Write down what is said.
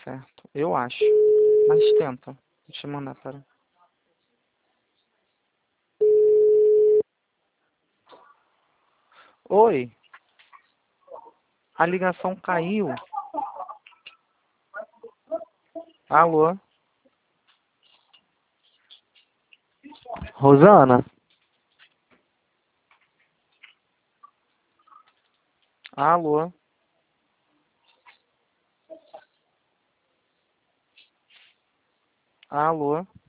certo. Eu acho. Mas tenta. Deixa eu mandar para... Oi, a ligação caiu. Alô? Rosana? Alô? Alô?